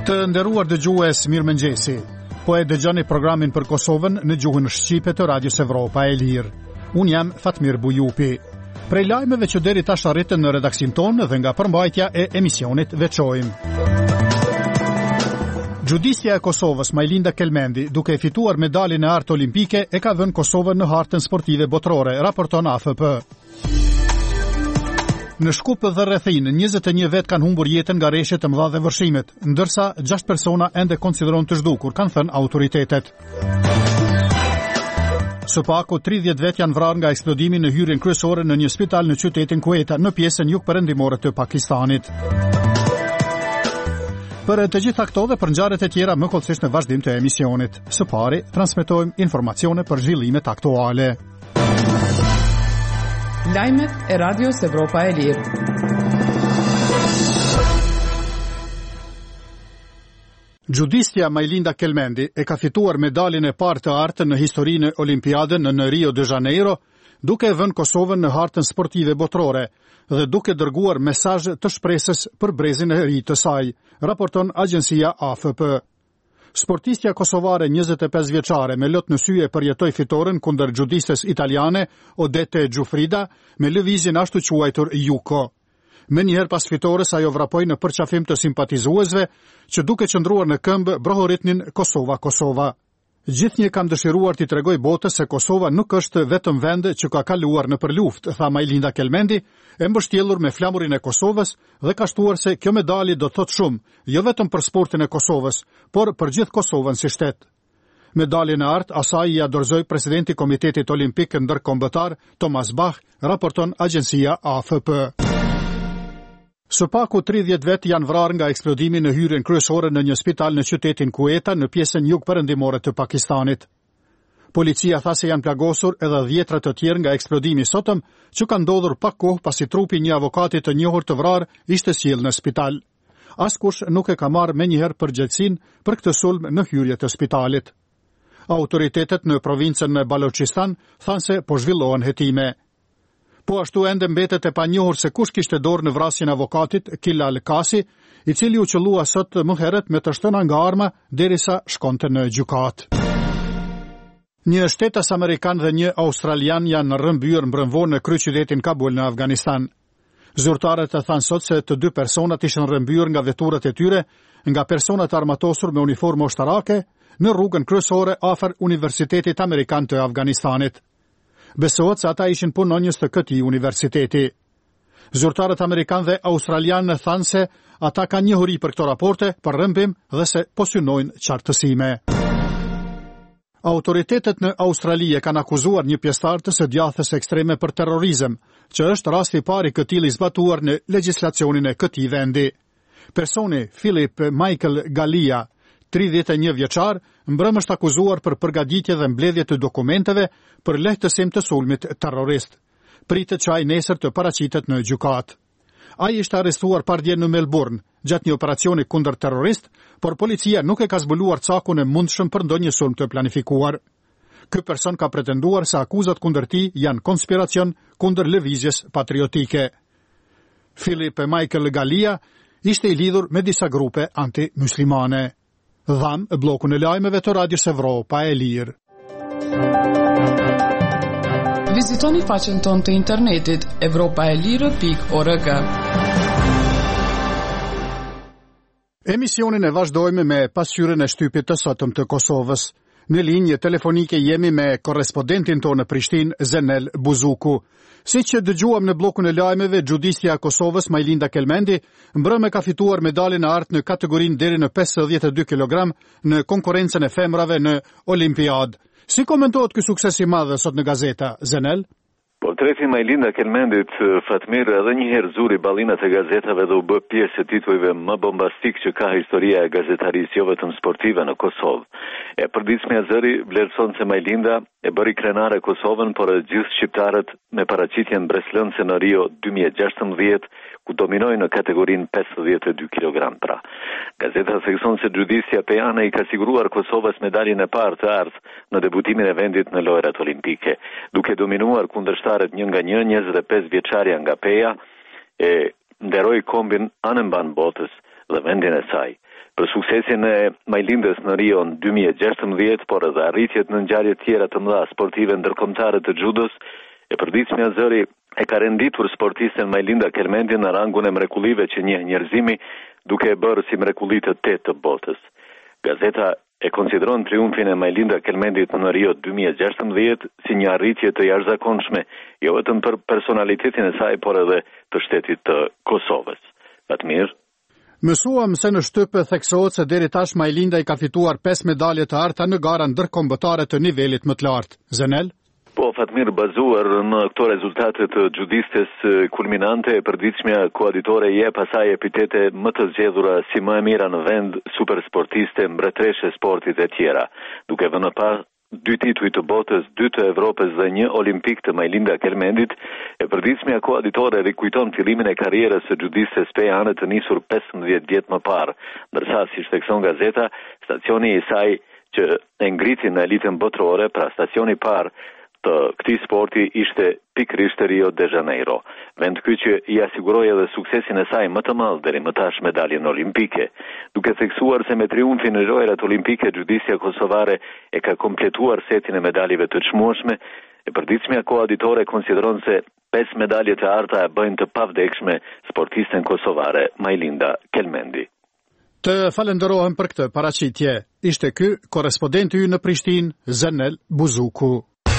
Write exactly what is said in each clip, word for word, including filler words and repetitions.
Të nderuar dëgjues, mirëmëngjesi. Po e dëgjoni programin për Kosovën në gjuhën shqipe të Radios Evropa e Lirë. Unë jam Fatmir Bujupi. Prej lajmeve që deri tash arritën në redaksin tonë dhe nga përmbajtja e emisionit veçojmë. Gjudisja e Kosovës Majlinda Kelmendi, duke e fituar medaljen e artë olimpike, e ka vënë Kosovën në hartën sportive botërore, raporton A F P. Në Shkup dhe rrethin, njëzet e një vet kanë humbur jetën nga rreshtet të mëdha dhe vërshimet, ndërsa gjashtë persona ende konsiderohen të zhdukur, kanë thënë autoritetet. Së paku tridhjetë vet janë vrarë nga eksplodimi në hyrjen kryesore në një spital në qytetin Kuweta, në pjesën jugperëndimore të Pakistanit. Për të gjitha këto dhe për ngjarjet e tjera më kollësisht në vazhdim të emisionit. Së pari, transmetojmë informacione për zhvillimet aktuale. Lajmet e Radios Evropa e Lirë. Gjudistja Majlinda Kelmendi e ka fituar medaljen e parë të artë në historinë e Olimpiadën në Rio de Janeiro, duke vënë Kosovën në hartën sportive botërore dhe duke dërguar mesazh të shpresës për brezin e ri të saj, raporton agjencia A F P. Sportistja kosovare njëzet e pesë vjeçare me lot në sy e përjetoi fitoren kundër gjudistes italiane Odete Gjufrida me lëvizjen ashtu quajtur Juko. Me njëherë pas fitores ajo vrapoi në përqafim të simpatizuesve që duke qëndruar në këmbë brohoritnin Kosova Kosova. Gjithnjë kam dëshiruar t'i tregoj botës se Kosova nuk është vetëm vend që ka kaluar në për luftë, tha Majlinda Kelmendi, e mbështjellur me flamurin e Kosovës dhe ka shtuar se kjo medalje do të thotë shumë, jo vetëm për sportin e Kosovës, por për gjithë Kosovën si shtet. Medaljen e artë asaj i dorëzoi presidenti Komitetit Olimpik Ndërkombëtar Thomas Bach, raporton agjencia A F P. Së paku tridhjetë vet janë vrarë nga eksplodimi në hyrjen kryesore në një spital në qytetin Kuweta në pjesën jugperëndimore të Pakistanit. Policia tha se janë plagosur edhe dhjetra të tjerë nga eksplodimi sotëm, që ka ndodhur pak kohë pasi trupi një avokati të njohur të vrarë ishte sjellë në spital. Askush nuk e ka marrë menjëherë përgjegjësinë për këtë sulm në hyrje të spitalit. Autoritetet në provincën e Balochistan thanë se po zhvillohen hetime. Po ashtu ende mbetet e panjohur se kush kishte dorë në vrasjen e avokatit Kilal Kasi, i cili u qellua sot më herët me të shtëna nga arma derisa shkonte në gjykat. Një shtetas amerikan dhe një australian janë rrëmbyer mbrëmvor në kryeqytetin Kabul në Afganistan. Zyrtarët e thanë sot se të dy personat ishin rrëmbyer nga veturat e tyre nga personat armatosur me uniformë ushtarake në rrugën kryesore afër Universitetit Amerikan të Afganistanit. Besohet se ata ishin punonjës të këtij universiteti. Zyrtarët amerikan dhe australian thanë se ata kanë njohuri për këto raporte për rrëmbim dhe se po synojnë qartësime. Autoritetet në Australi e kanë akuzuar një pjesëtar të së djathës ekstreme për terrorizëm, që është rasti i parë i këtij i zbatuar në legjislacionin e këtij vendi. Personi Philip Michael Galia, tridhjetë e një vjeçar, mbrëm është akuzuar për përgatitje dhe mbledhje të dokumenteve për lehtësim të sulmit terrorist. Pritet që ai nesër të paraqitet në gjykat. Ai ishte arrestuar pardje në Melbourne gjatë një operacioni kundër terrorist, por policia nuk e ka zbuluar cakun e mundshëm për ndonjë sulm të planifikuar. Ky person ka pretenduar se akuzat kundër tij janë konspiracion kundër lëvizjes patriotike. Philip Michael Galia ishte i lidhur me disa grupe anti-muslimane. Dham blokun e lajmeve të Radios Evropa e Lirë. Vizitoni faqen tonë të internetit evropaelire pikë org. Emisionin e vazhdojmë me pasqyrën e shtypit të sotëm të Kosovës. Në linjë telefonike jemi me korrespondentin tonë në Prishtinë, Zenel Buzuku. Si që dëgjuam në blokun e lajmeve, gjudistja e Kosovës Majlinda Kelmendi mbrëmë ka fituar medaljen e artë në kategorinë deri në pesëdhjetë e dy kilogram në konkurrencën e femrave në Olimpiadë. Si komentohet ky sukses i madh sot në gazeta, Zenel? Portreti Majlinda Kelmendit, Fatmir, edhe një herë zuri ballinat e gazetave dhe u bë pjesë e titujve më bombastik që ka historia e gazetarisë jo vetëm sportive në Kosovë. E përditshmja zëri vlerëson se Majlinda e bëri krenare Kosovën, por e gjithë shqiptarët me paraqitjen breslënse në Rio dy mijë e gjashtëmbëdhjetë, ku dominoi në kategorinë pesëdhjetë e dy kilogram pra. Gazeta thekson se gjudisja pejane i ka siguruar Kosovës medaljen e parë të artë në debutimin e vendit në lojrat olimpike, duke dominuar kundërshtarët një nga një, njëzet e pesë vjeçarja nga Peja e nderoi kombin anëmban botës dhe vendin e saj. për suksesin e Majlindës në Rio në dy mijë e gjashtëmbëdhjetë, por edhe arritjet në ngjarje tjera të mëdha sportive ndërkombëtare të judës, e përditshmja zëri e ka renditur sportisten Majlinda Kelmendi në rangun e mrekullive që njeh njerëzimi, duke e bërë si mrekulli të tetë të botës. Gazeta e konsideron triumfin e Majlinda Kelmendit në Rio dy mijë e gjashtëmbëdhjetë si një arritje të jashtëzakonshme, jo vetëm për personalitetin e saj, por edhe të shtetit të Kosovës. Fatmir. Mësuam se në shtypë theksohet se deri tash Majlinda i ka fituar pesë medalje të arta në gara ndërkombëtare të nivelit më të lartë. Zenel? Po, Fatmir, bazuar në këto rezultate të gjudistes kulminante, e përditshmja koaditore jep asaj epitete më të zgjedhura si më e mira në vend, supersportiste, mbretreshe sportit e tjera, duke vënë pas dy tituj të botës, dy të Evropës dhe një olimpik të Majlinda Kelmendit, e përditshmja koaditore rikujton fillimin e karrierës së gjudistes peane të nisur pesëmbëdhjetë vjet më parë, ndërsa si shtekson gazeta, stacioni i saj që e ngriti në elitën botërore, pra stacioni i parë të këtij sporti ishte pikërisht Rio de Janeiro. Vend ky që i asiguroi edhe suksesin e saj më të madh deri më tash medaljen olimpike, duke theksuar se me triumfin në lojrat olimpike gjudisja kosovare e ka kompletuar setin e medaljeve të çmueshme. E përditshmja koaditore konsideron se pesë medaljet e arta e bëjnë të pavdekshme sportisten kosovare Majlinda Kelmendi. Të falenderohem për këtë paraqitje. Ishte ky korrespondenti ynë në Prishtinë, Zenel Buzuku.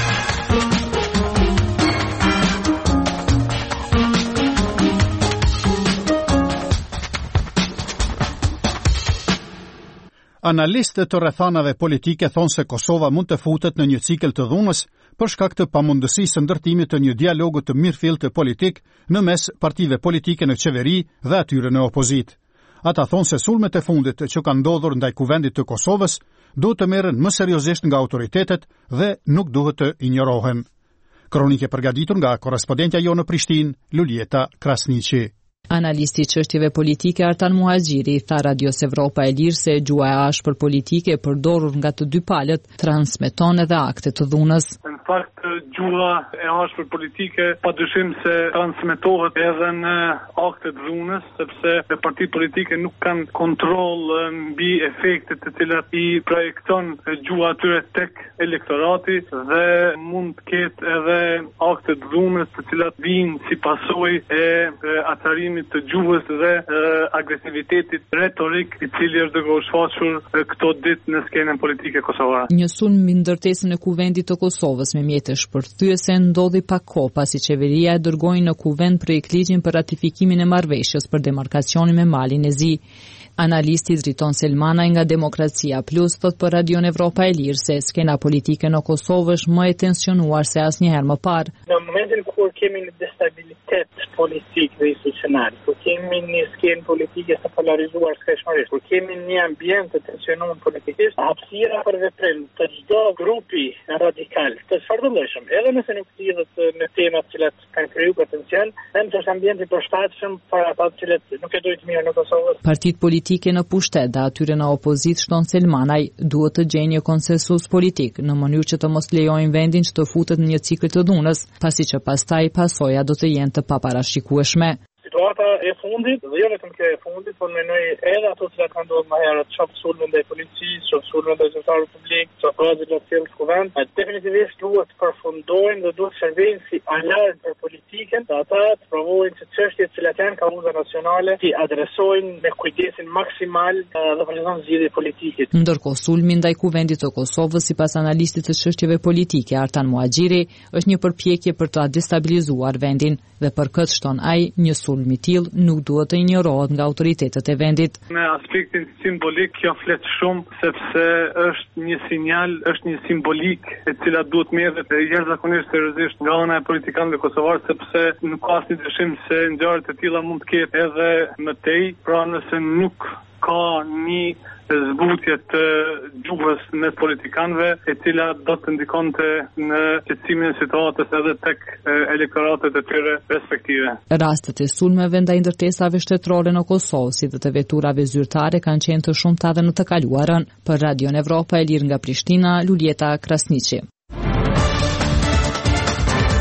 Analistët të rrethanave politike thonë se Kosova mund të futet në një cikël të dhunës për shkak të pamundësisë së ndërtimit të një dialogu të mirëfillt politik në mes partive politike në qeveri dhe atyre në opozit. Ata thonë se sulmet e fundit që kanë ndodhur ndaj kuvendit të Kosovës duhet të merren më seriozisht nga autoritetet dhe nuk duhet të injorohen. Kronike përgatitur nga korrespondentja jo në Prishtinë, Luljeta Krasniqi. Analisti i çështjeve politike Artan Muhaxhiri tha Radios Evropa e Lirë se gjua e ashpër politike e përdorur nga të dy palët transmeton edhe akte të dhunës. Në fakt, gjua e ashpër politike padyshim se transmetohet edhe në akte të dhunës, sepse partitë politike nuk kanë kontroll mbi efektet të cilat i projekton gjua atyre tek elektorati dhe mund të ketë edhe akte të dhunës të cilat vijnë si pasojë e atarimit të gjuhës dhe e, agresivitetit retorik i cili është duke u shfaqur këto ditë në skenën politike kosovare. Një sulm mbi ndërtesën e kuvendit të Kosovës me mjete shpërthyese ndodhi pak kohë pasi qeveria e dërgoi në kuvend projektligjin për ratifikimin e marrëveshjes për demarkacionin me Malin e Zi. Analisti Driton Selmanaj nga Demokracia Plus thot për Radion Evropa e Lirë se skena politike në Kosovë është më e tensionuar se asnjëherë më parë. Në momentin kur kemi një destabilitet politik dhe institucional, kur kemi një skenë politike të polarizuar skajshmërisht, kur kemi një ambient të tensionuar politikisht, hapësira për veprim të çdo grupi radikal, të çfarëdoleshëm, edhe nëse nuk lidhet me temat që kanë kriju potencial, them se është ambienti i përshtatshëm për ata që nuk e dojnë mirë në Kosovë. Partitë politike në pushtet dhe atyre në opozit shton Selmanaj duhet të gjejnë një konsensus politik në mënyrë që të mos lejojnë vendin që të futet në një cikël të dhunës, pasi që pastaj pasoja do të jenë të paparashikueshme. Situata e fundit, dhe jo vetëm kjo e fundit, por mendoj edhe ato që kanë ndodhur më herët, çfarë sulme ndaj policisë, çfarë sulme ndaj zyrtarëve publik, çfarë prazë të tillë të kuvend, definitivisht duhet të përfundojnë dhe duhet të shërbejnë si alarm për politikën, dhe ata të provojnë që çështjet që janë kauza nacionale të adresojnë me kujdesin maksimal dhe vazhdon zgjidhje politike. Ndërkohë sulmi ndaj kuvendit të Kosovës sipas analistit të çështjeve politike Artan Muhaxhiri është një përpjekje për të destabilizuar vendin dhe për këtë shton ai një sulm i tillë nuk duhet të injorohet nga autoritetet e vendit. Në aspektin simbolik kjo flet shumë sepse është një sinjal, është një simbolik e cila duhet merret jashtëzakonisht seriozisht nga ana e politikanëve kosovarë, sepse nuk ka asnjë dyshim se ngjarje të tilla mund të ketë edhe më tej, pra nëse nuk ka një zbutje të gjuhës mes politikanëve, e cila do të ndikonte në qetësimin e situatës edhe tek elektoratet e tyre respektive. Rastet e sulmeve ndaj ndërtesave shtetërore në Kosovë, si dhe të veturave zyrtare, kanë qenë të shumta edhe në të kaluarën. Për Radion Evropa e Lirë nga Prishtina, Luljeta Krasniqi.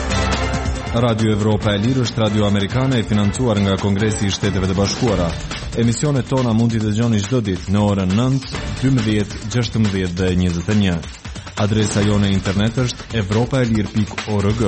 Radio Evropa e Lirë është radio amerikane e financuar nga Kongresi i Shteteve të Bashkuara. Emisionet tona mund t'i dëgjoni çdo ditë në orën nëntë, dymbëdhjetë, gjashtëmbëdhjetë dhe njëzet e një. Adresa jone internet është evropaelir pikë org.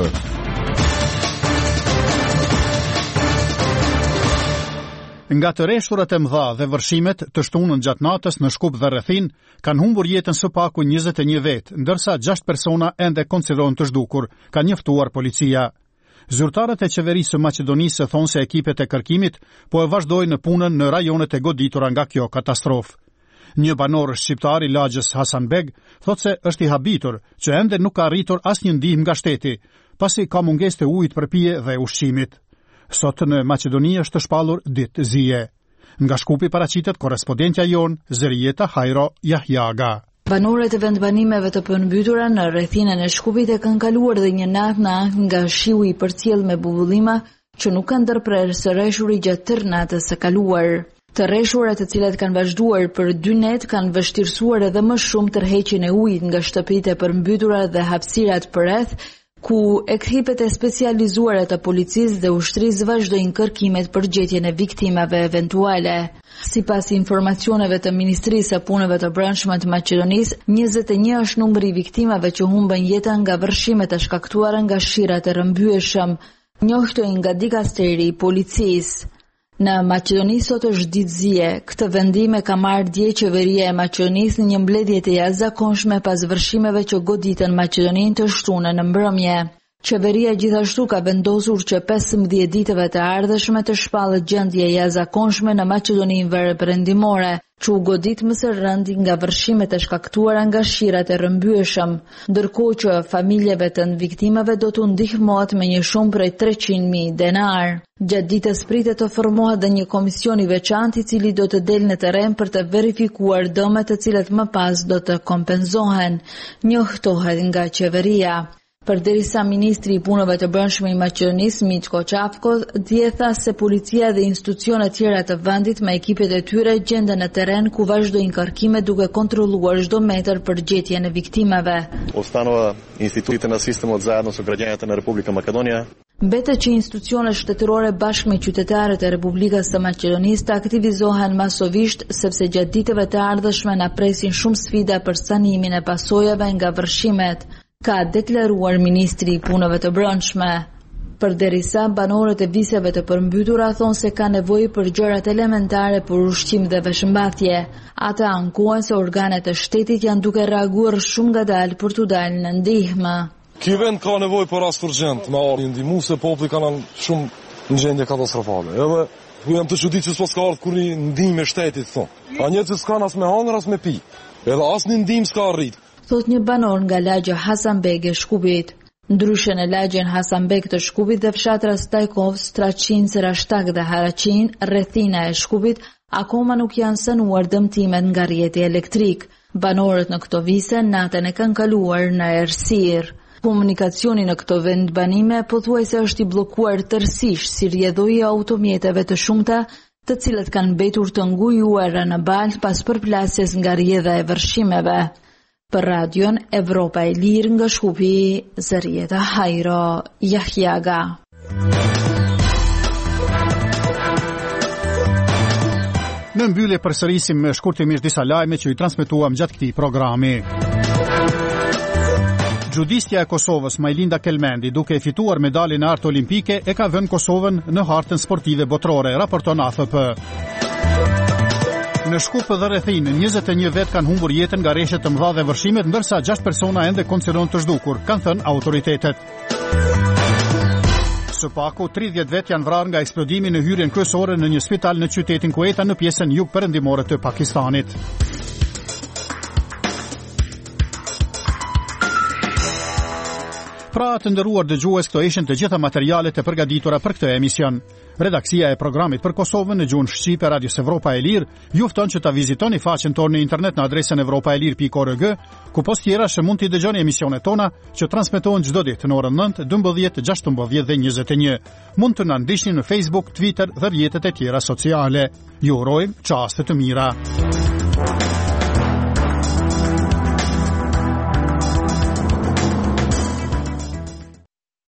Nga të rreshurat e mëdha dhe vërshimet të shtunën gjatë natës në Shkup dhe rrethin, kanë humbur jetën së paku njëzet e një vetë, ndërsa gjashtë persona ende konsiderohen të zhdukur, ka njoftuar policia. Zyrtarët e qeverisë së Maqedonisë thonë se ekipet e kërkimit po e vazhdojnë në punën në rajonet e goditura nga kjo katastrofë. Një banor shqiptar i lagjës Hasanbeg thotë se është i habitur që ende nuk ka arritur asnjë ndihmë nga shteti, pasi ka mungesë të ujit për pije dhe ushqimit. Sot në Maqedoni është shpallur ditë zije. Nga Shkupi paraqitet korrespondentja jon Zerieta Hajro Jahjaga. Banorët e vendbanimeve të përmbytura në rrethinën e Shkupit e kanë kaluar dhe një natë në ankth nga shiu i përcjell me bubullima që nuk kanë ndërprerë së rreshuri gjatë tërë natës së kaluar. Të rreshurat të cilat kanë vazhduar për dy net kanë vështirësuar edhe më shumë tërheqjen e ujit nga shtëpitë e përmbytura dhe hapësirat përreth, ku ekipet e specializuara të policisë dhe ushtrisë vazhdojnë kërkimet për gjetjen e viktimave eventuale. Sipas informacioneve të Ministrisë së Punëve të Brendshme të Maqedonisë, njëzet e një është numri i viktimave që humbën jetën nga vërshimet e shkaktuara nga shirat e rrëmbyeshëm, njoftoi nga dikasteri i policisë. Në Maqedoni sot është ditë zije. Këtë vendim e ka marrë dje qeveria e Maqedonisë në një mbledhje të jashtëzakonshme pas vërshimeve që goditën Maqedoninë të shtunën në mbrëmje. Qeveria gjithashtu ka vendosur që pesëmbëdhjetë ditëve të ardhshme të shpallet gjendje e jashtëzakonshme në Maqedoninë Veriperëndimore, që u godit më së rëndi nga vërshimet e shkaktuara nga shirat e rrëmbyeshëm, ndërkohë që familjeve të viktimave do të ndihmohet me një shumë prej treqind mijë denar. Gjatë ditës pritet të formohet dhe një komision i veçantë i cili do të delë në terren për të verifikuar dëmet të cilat më pas do të kompenzohen, njoftohet nga qeveria. Përderisa ministri i punëve të brendshme i Maqedonisë Mitko Çafko dje tha se policia dhe institucionet tjera të vendit me ekipet e tyre gjenden në terren ku vazhdojnë kërkime duke kontrolluar çdo metër për gjetjen e viktimave. Ustanova institutet na sistemot zajedno sa građanët në Republikën Maqedonia. Mbetet që institucionet shtetërore bashkë me qytetarët e Republikës së Maqedonisë të aktivizohen masovisht sepse gjatë ditëve të ardhshme na presin shumë sfida për sanimin e pasojave nga vërshimet, ka deklaruar ministri i punëve të brendshme. Përderisa banorët e viseve të përmbytura thonë se ka nevojë për gjërat elementare për ushqim dhe veshmbathje. Ata ankohen se organet e shtetit janë duke reaguar shumë ngadalë për t'u dalë në ndihmë. Ky vend ka nevojë për rast urgjent me ardhmë ndihmë se populli kanë shumë në gjendje katastrofale. Edhe ku jam të çuditë se s'po ka ardhur kur një ndihmë e shtetit thonë. A njerëzit s'kan as me hangër as me pi. Edhe asnjë ndihmë s'ka arrit. Thot një banor nga lagja Hasanbeg e Shkupit. Ndryshe në lagjen Hasanbeg të Shkupit dhe fshatra Stajkov, Straçin, Serashtak dhe Haraqin, rrethina e Shkupit, akoma nuk janë sënuar dëmtimet nga rrjeti elektrik. Banorët në këto vise natën e kanë kaluar në errësirë. Komunikacioni në këto vendbanime pothuajse është i bllokuar tërësisht si rrjedhoi e automjeteve të shumta, të cilët kanë mbetur të ngujuara në balë pas përplasjes nga rrjedha e vërshimeve. Për radion Evropa e Lirë nga Shkupi, Zerieta Hajro Jahjaga. Në mbyllje përsërisim me shkurtimisht disa lajme që i transmetuam gjatë këtij programi. Gjudistja e Kosovës Majlinda Kelmendi, duke fituar medaljen e artë olimpike, e ka vënë Kosovën në hartën sportive botërore, raporton A F P. Në Shkup dhe rrethin, njëzet e një vet kanë humbur jetën nga rreshtet të mëdha dhe vërshimet, ndërsa gjashtë persona ende konsiderohen të zhdukur, kanë thënë autoritetet. Së paku, tridhjetë vet janë vrarë nga eksplodimi në hyrjen kryesore në një spital në qytetin Kuweta në pjesën jug-perëndimore të Pakistanit. Pra të nderuar dëgjues, këto ishin të gjitha materialet e përgatitura për këtë emision. Redaksia e programit për Kosovën në gjuhën shqipe Radios Evropa e Lirë ju fton që ta vizitoni faqen tonë në internet në adresën evropaelir pikë org, ku post tjera që mund t'i dëgjoni emisionet tona që transmetohen çdo ditë në orën nëntë, dymbëdhjetë, gjashtëmbëdhjetë dhe njëzet e një. Mund të na ndiqni në Facebook, Twitter dhe rrjetet e tjera sociale. Ju urojmë çaste të mira.